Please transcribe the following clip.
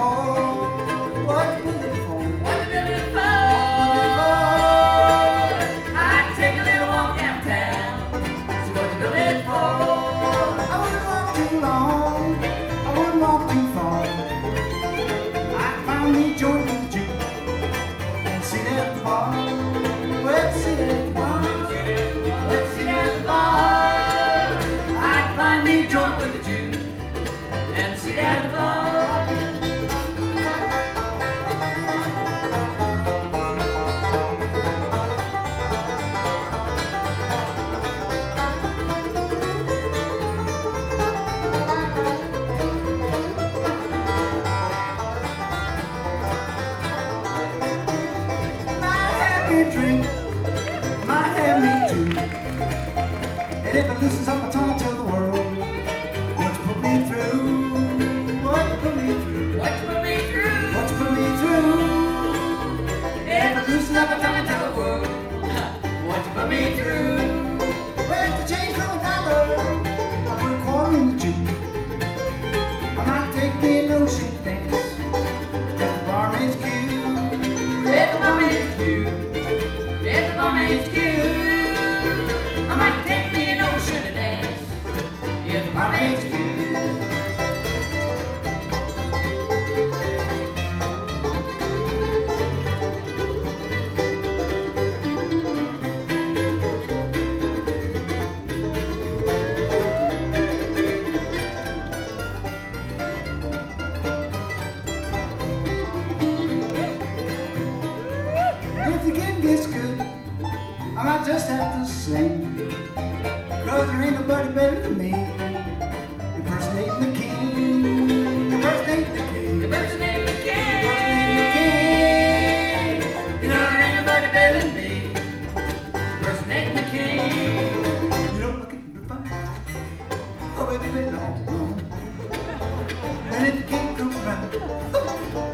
for? What you build it for? What you build it for? I take a little walk downtown. So what you build it for? I wouldn't walk too long, I wouldn't walk too far. I'd find me a joint with a Jew and sit at the bar. Well, sit at the bar. Let's sit at the bar. I'd find me a joint with a Jew and sit at the bar. Drink, might have me too. And if it loosens up my tongue, I'll tell the world what you put me through. What you put me through. What you put me through? What you put me through. If it loosens up, I come and tell the world what you put me through. Well, to change from $1, I put a quarter in the Jew. I might take me an ocean dance at the barmaid's cue. At the barmaid's cue. At the barmaid's cue. I might take me an ocean to dance. At the barmaid's cue. If the game gets good, I might just have to sing. Cause there ain't nobody better than me. Impersonating the king. Impersonating the king. Impersonating the king. Impersonating the king. You know there ain't nobody better than me. Impersonating the king. You don't look at me fine. Oh, baby, baby, all alone. And if the king comes around,